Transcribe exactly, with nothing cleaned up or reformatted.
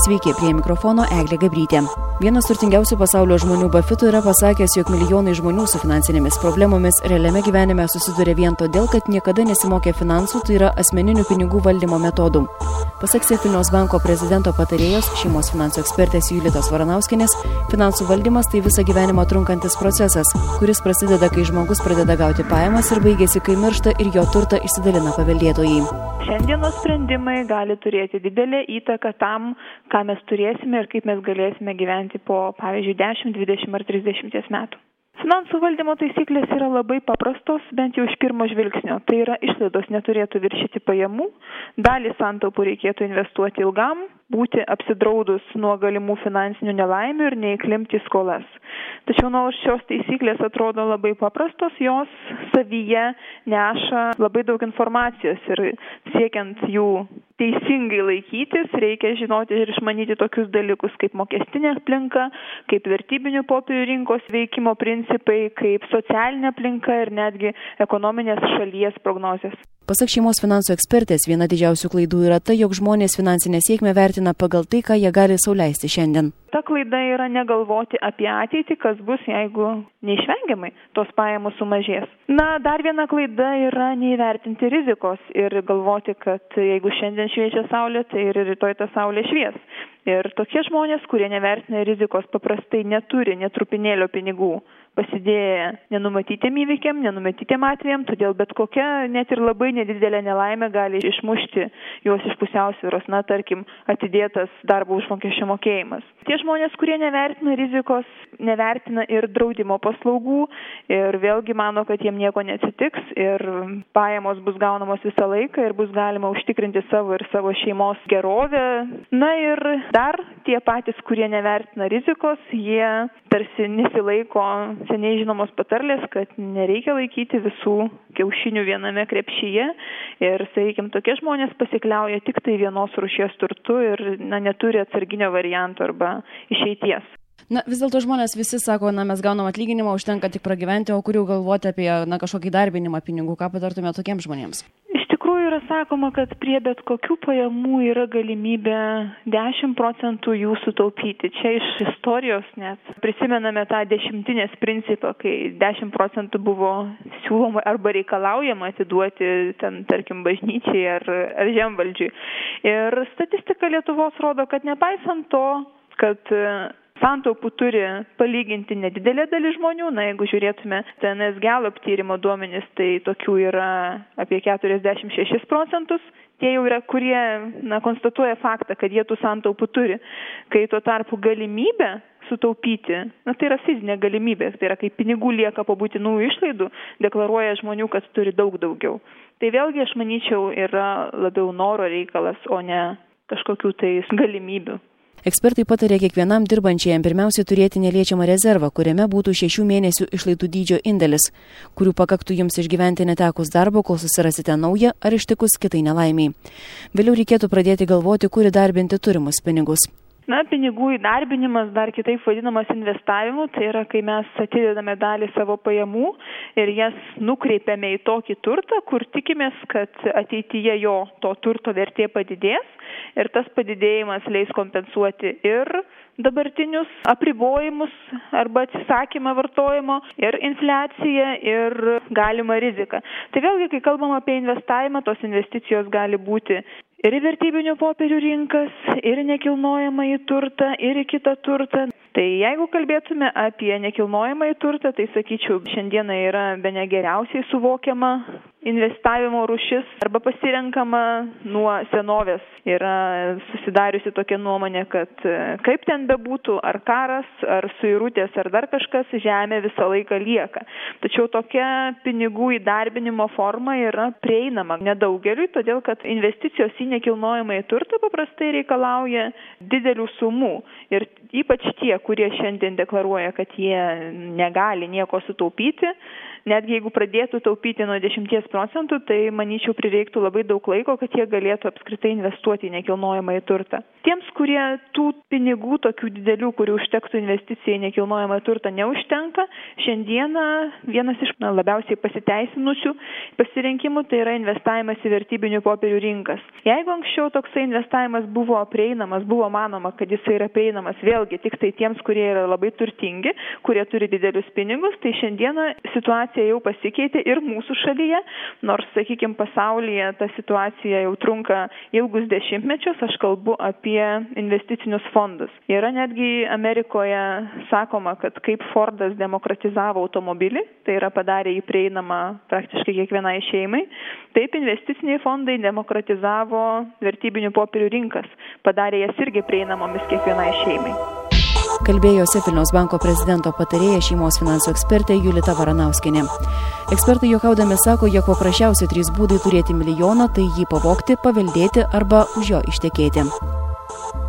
Sveiki, prie mikrofono Eglė Gabrytė. Vienas turtingiausių pasaulio žmonių Buffetto yra pasakęs, jog milijonai žmonių su finansinėmis problemomis realiame gyvenime susiduria vien todėl, kad niekada nesimokė finansų, tai yra asmeninių pinigų valdymo metodų. Pasak Vilniaus banko prezidento patarėjos, šeimos finansų ekspertės Julitos Varanauskienės, finansų valdymas tai visą gyvenimą trunkantis procesas, kuris prasideda, kai žmogus pradeda gauti pajamas ir baigėsi, kai miršta ir jo turtą išsidalina paveldėtojai. Šiandienos sprendimai gali turėti didelę įtaką tam, ką mes turėsime ir kaip mes galėsime gyventi po, pavyzdžiui, dešimt, dvidešimt ar trisdešimt metų. Finansų valdymo taisyklės yra labai paprastos, bent jau iš pirmo žvilgsnio. Tai yra išlaidos neturėtų viršyti pajamų, dalį santaupų reikėtų investuoti ilgam, būti apsidraudus nuo galimų finansinių nelaimių ir neįklimpti į skolas. Tačiau nors šios taisyklės atrodo labai paprastos, jos savyje neša labai daug informacijos ir siekiant jų teisingai laikytis, reikia žinoti ir išmanyti tokius dalykus kaip mokestinė aplinka, kaip vertybinių popierių rinkos veikimo principai, kaip socialinė aplinka ir netgi ekonominės šalies prognozės. Pasak šeimos finansų ekspertės, viena didžiausių klaidų yra tai, jog žmonės finansinę sėkmę vertina pagal tai, ką jie gali sau leisti šiandien. Ta klaida yra negalvoti apie ateitį, kas bus, jeigu neišvengiamai tos pajamos sumažės. Na, dar viena klaida yra neįvertinti rizikos ir galvoti, kad jeigu šiandien šviečia saulė, tai ir rytoj ta saulė švies. Ir tokie žmonės, kurie nevertina rizikos, paprastai neturi netrupinėlio pinigų, pasidėję nenumatytiem įvykiam, nenumatytiem atvejam, todėl bet kokia net ir labai nedidelė nelaimė gali išmušti juos iš pusiausvyros, na, tarkim, atidėtas darbo užmokesčio mokėjimas. Tie žmonės, kurie nevertina rizikos, nevertina ir draudimo paslaugų ir vėlgi mano, kad jiem nieko neatsitiks ir pajamos bus gaunamos visą laiką ir bus galima užtikrinti savo ir savo šeimos gerovę. Na ir dar tie patys, kurie nevertina rizikos, jie tarsi nesilaiko seniai žinomos patarlės, kad nereikia laikyti visų kiaušinių viename krepšyje ir, sakykime, tokie žmonės pasikliauja tik tai vienos rūšies turtu ir na, neturi atsarginio varianto arba išeities. Na, vis dėlto žmonės visi sako, na, mes gaunam atlyginimą, užtenka tik pragyventi, o kur jau galvoti apie, na, kažkokį darbinimą pinigų, ką patartume tokiems žmonėms? Iš tikrųjų yra sakoma, kad prie bet kokių pajamų yra galimybė dešimt procentų jų sutaupyti. Čia iš istorijos net prisimename tą dešimtinės principą, kai dešimt procentų buvo siūloma arba reikalaujama atiduoti ten, tarkim, bažnyčiai ar, ar žemvaldžiui. Ir statistika Lietuvos rodo, kad nepaisant to, kad santaupų turi palyginti nedidelė dalis žmonių. Na, jeigu žiūrėtume T N S Gallup tyrimo duomenis, tai tokių yra apie keturiasdešimt šešis procentus. Tie jau yra, kurie na, konstatuoja faktą, kad jie tų santaupų turi. Kai tuo tarpu galimybė sutaupyti, na, tai yra fizinė galimybė, tai yra, kai pinigų lieka po būtinų išlaidų, deklaruoja žmonių, kad turi daug daugiau. Tai vėlgi, aš manyčiau, yra labiau noro reikalas, o ne kažkokių tai galimybių. Ekspertai patarė kiekvienam dirbančiajam pirmiausia turėti neliečiamą rezervą, kuriame būtų šešių mėnesių išlaidų dydžio indėlis, kurių pakaktų jums išgyventi netekus darbo, kol susirasite naują ar ištikus kitai nelaimiai. Vėliau reikėtų pradėti galvoti, kur įdarbinti turimus pinigus. Na, pinigų įdarbinimas, dar kitaip vadinamas investavimu, tai yra, kai mes atidedame dalį savo pajamų ir jas nukreipiame į tokį turtą, kur tikimės, kad ateityje jo to turto vertė padidės ir tas padidėjimas leis kompensuoti ir dabartinius apribojimus arba atsisakymą vartojimo, ir infliaciją, ir galimą riziką. Tai vėlgi, kai kalbam apie investavimą, tos investicijos gali būti ir į vertybinių popierių rinkas, ir į nekilnojamąjį turtą, ir į kitą turtą. Tai jeigu kalbėtume apie nekilnojamąjį turtą, tai sakyčiau, šiandieną yra bene geriausiai suvokiama investavimo rūšis arba pasirenkama nuo senovės. Yra susidariusi tokia nuomonė, kad kaip ten bebūtų, ar karas, ar suirutės, ar dar kažkas, žemė visą laiką lieka. Tačiau tokia pinigų įdarbinimo forma yra prieinama nedaugeliui, todėl kad investicijos į nekilnojamąjį turtą paprastai reikalauja didelių sumų. Ir ypač tie, kurie šiandien deklaruoja, kad jie negali nieko sutaupyti, netgi jeigu pradėtų taupyti nuo dešimties procentų, tai manyčiau prireiktų labai daug laiko, kad jie galėtų apskritai investuoti į nekilnojamą į turtą. Tiems, kurie tų pinigų tokių didelių, kurių užtektų investicijai į nekilnojamą turtą, neužtenka, šiandieną vienas iš na, labiausiai pasiteisinusių pasirinkimų tai yra investavimas į vertybinių popierių rinkas. Jeigu anksčiau toksai investavimas buvo prieinamas, buvo manoma, kad jis yra prieinamas vėlgi tik tai tiems, kurie yra labai turtingi, kurie turi didelius pinigus, tai šiandieną situacija jau pasikeitė ir mūsų šalyje, nors, sakykime, pasaulyje ta situacija jau trunka ilgus dešimtmečius, aš kalbu apie investicinius fondus. Yra netgi Amerikoje sakoma, kad kaip Fordas demokratizavo automobilį, tai yra padarė jį prieinamą praktiškai kiekvienai šeimai, taip investiciniai fondai demokratizavo vertybinių popierių rinkas, padarė jas irgi prieinamomis kiekvienai šeimai. Kalbėjosi Vilniaus banko prezidento patarėja šeimos finansų ekspertė Julita Varanauskienė. Ekspertai juokaudami sako, jog paprasčiausi trys būdai turėti milijoną, tai jį pavogti, paveldėti arba už jo ištekėti.